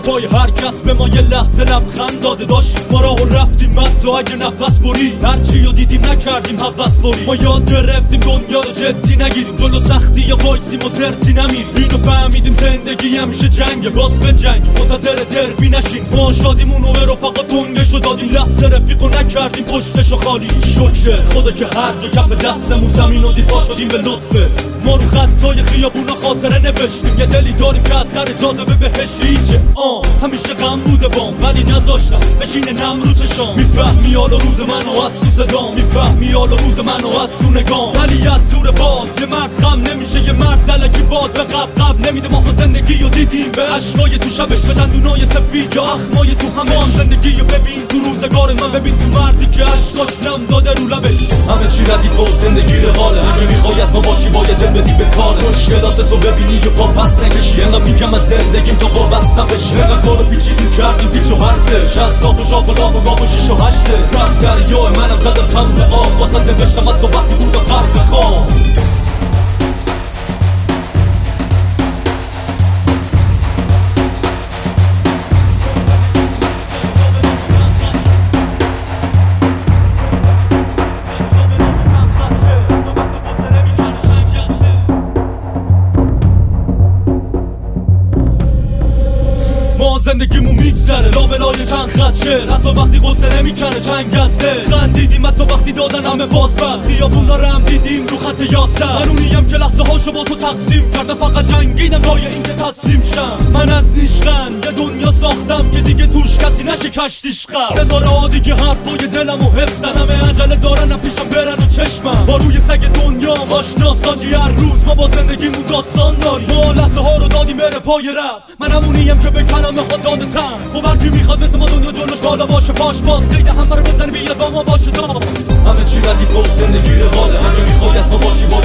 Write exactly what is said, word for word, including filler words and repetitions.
پای هر کس به ما یه لحظه لبخند داده داشت ما راه رفتیم مزا اگه نفس برید هرچی رو دیدیم نکردیم حوض برید ما یاد گرفتیم دنیا رو جدی نگیریم جلو سختی یا وایسیم و زرتی نمیریم اینو فهمیدیم زندگی همیشه جنگه باز به جنگ منتظر دربی نشین ما شادیمونو به رفقا تنگشو دادیم لحظه رفیقو نکردیم پشتشو خالی شکر خدا که هر جا کف دستمون زمینو دید پا شدیم به لطفه ما رو خطای خیابونا خاطره نوشتیم یه دلی داریم که از سر جاذبه بهش هیچه آه همیشه غم بوده بام ولی نذاشتم بشینه نم رو چشام میفهمی حالا روز منو از تو صدام میفهمی حالا روز منو از تو نگام ولی از زور باد یه مرد خم نمیشه یه مرد دلکی باد به قب قب نمیده ما خود زندگی رو دیدیم به اشکای تو شبش به دندونای سفید یا اخمای تو همه هم زندگی رو ببین تو روزگار من ببین تو مردی که اشکاش نم داده رو لبش همه چی ردیف و زندگی رقاله اگه میخوای از ما باشی باید دل بدی به کاره مشکلات تو ببینی و پا پس نکشی انقدر میگم از زندگیم تا وابسته بشی انقدر کارو پیچیدیم کردیم پیچ و هرزش از داف و شاف و لاف و گاف و شیش و هشته رفت دریای منم زدم تم به آب واسه نوشتم حتی وقتی بودم غرق خواب زندگیمون میگذره لابلای چند خط شعر حتی وقتی غصه نمیکنه چنگ از دل خندیدیم حتی وقتی دادن همه فاز بر خیابونا رو هم دیدیم رو خط یازده من اونیم که لحظه هاشو با تو تقسیم کردم فقط جنگیدم رای این که تسلیم شم من از نیشخن یه دنیا ساختم که دیگه توش کسی نشه کشتیش خم ستاره ها دیگه حرفای دلمو حفظن همه عجله دارن پیشم برن و چشمم با روی سگ دنیا آشنا ساجی هر روز ما با زندگیمون داستان داریم ما لحظه ها رو دادیم بره پای رب من همونیم که به کلمه ها داده تن خب هرکی میخواد مثل ما دنیا جلوش بالا باشه پاش باز قیده همه رو بزنه بیاد با ما باشه تا همه چی ردیف و زندگی رقاله اگه میخوای از ما باشی